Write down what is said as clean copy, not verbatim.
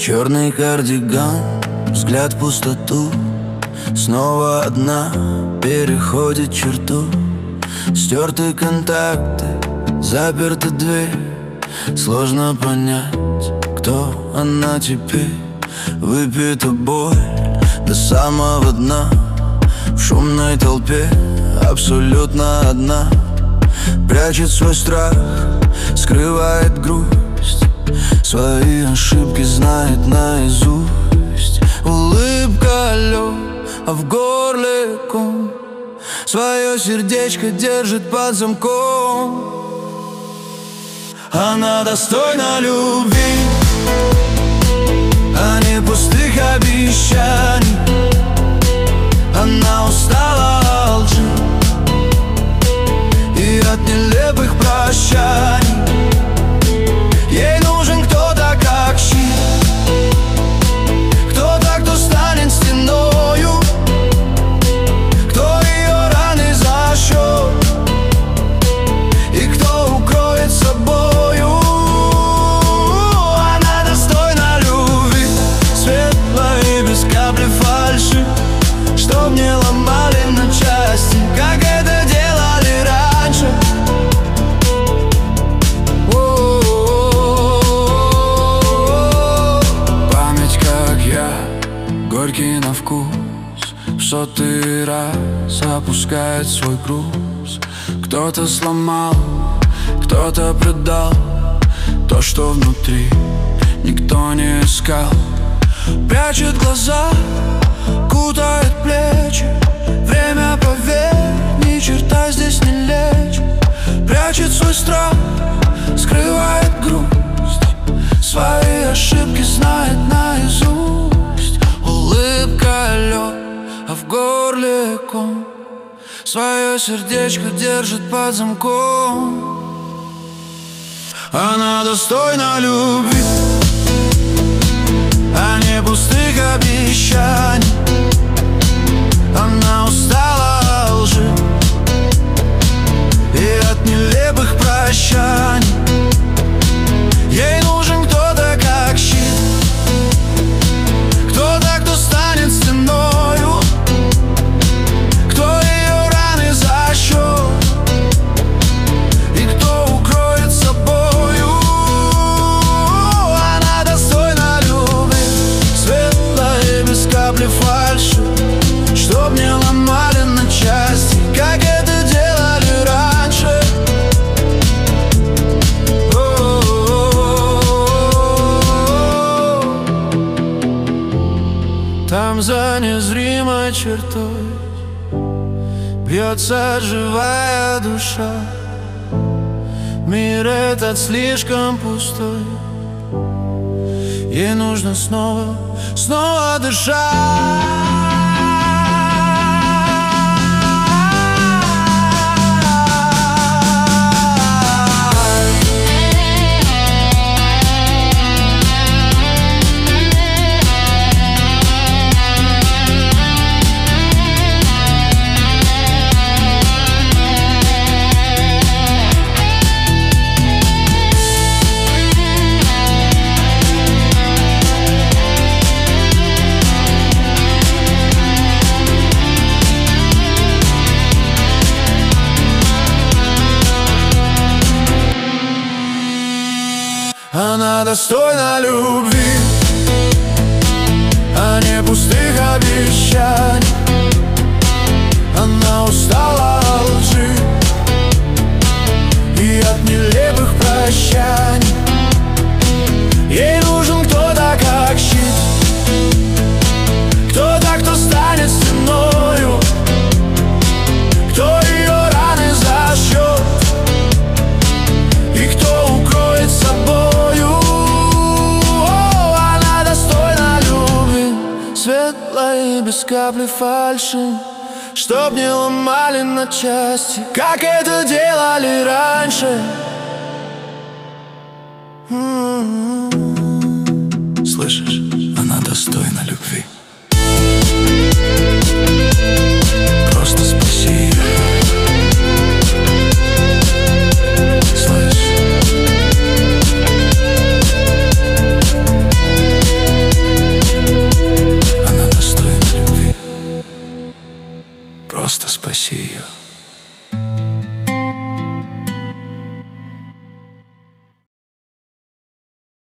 Черный кардиган, взгляд в пустоту. Снова одна переходит черту. Стерты контакты, заперта дверь. Сложно понять, кто она теперь. Выпита боль до самого дна. В шумной толпе абсолютно одна. Прячет свой страх, скрывает грусть. Свои ошибки знает наизусть. Улыбка лед, а в горле ком. Свое сердечко держит под замком. Она достойна любви, а не пустых обещаний. Она устала от лжи и от нелепых прощаний. Ей нужен кто-то как щит, кто-то, кто станет стеною, кто ее раны зашьет и кто укроет собою. Она достойна любви, светлой и без капли фальши, чтоб не ломали на части, как это делали раньше. Память, как я, горький на вкус, в сотый раз опускает свой груз. Кто-то сломал, кто-то предал то, что внутри никто не искал. Прячет глаза, кутает плечи. Время, поверь, ни черта здесь не лечит. Прячет свой страх, скрывает грусть. Свои ошибки знает наизусть. Улыбка лед, а в горле ком. Свое сердечко держит под замком. Она достойна любви, а не пустых обещаний. Она устала от лжи и от нелепых прощаний. Ей нужен кто-то как щит, кто-то, кто станет стеною, кто ее раны зашьет и кто укроет собою. Она достойна любви, светлой и без капли фальши, чтоб не ломали на части, как это делали раньше. Там за незримой чертой бьется живая душа. Мир этот слишком пустой, ей нужно снова, снова дышать. Она достойна любви, а не пустых обещаний. Она устала от лжи и от нелепых прощаний. Ей нужен кто-то как щит, кто-то, кто станет стеною, кто ее раны зашьет и кто укроет собою. Она достойна любви, светлой и без капли фальши, чтоб не ломали на части, как это делали раньше. Слышишь, она достойна любви. Просто спроси ее. Слышь. спаси ее.